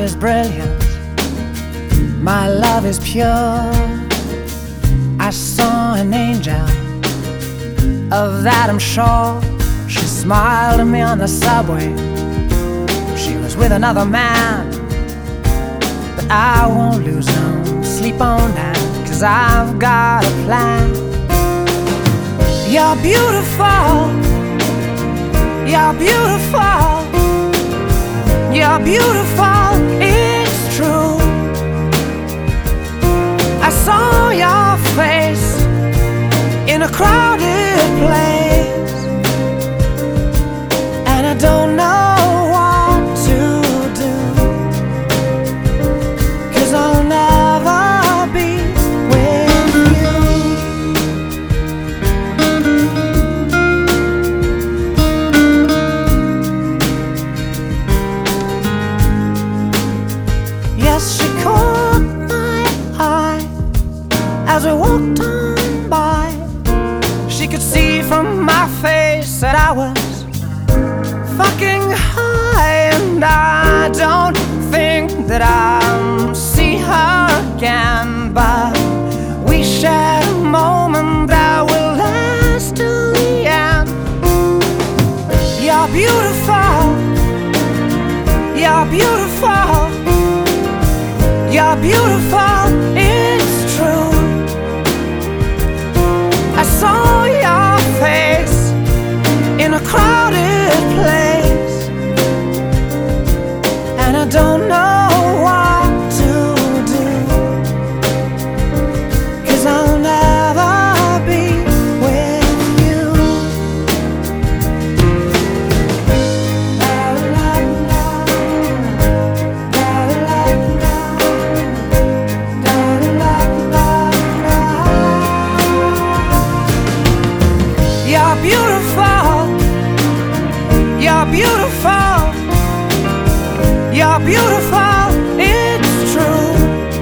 is brilliant, my love is pure. I saw an angel, of that I'm sure. She smiled at me on the subway. She was with another man, but I won't lose no sleep on that, 'cause I've got a plan. You're beautiful, you're beautiful, you're beautiful, it's true. I saw your face in a crowded place, and I don't know what to do, 'cause I'll never be with you. Yes, she caught my eye as we walked on by. She could see from my face that I was fucking high, and I don't think that I'll see her again, but we shared a moment that will last till the end. You're beautiful, you're beautiful, you're beautiful, it's true. I saw your face in a crowded place, and I don't know what to do, 'cause I'll never be with you. You're beautiful, you're beautiful, you're beautiful, it's true.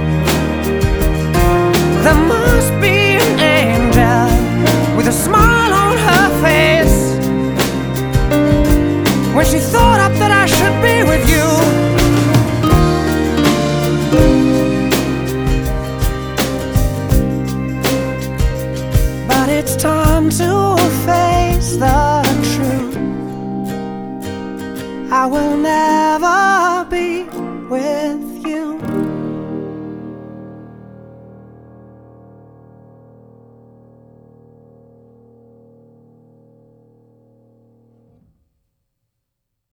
There must be an angel with a smile on her face when she thought up that I should be with you. But it's time to face the truth. I will never be with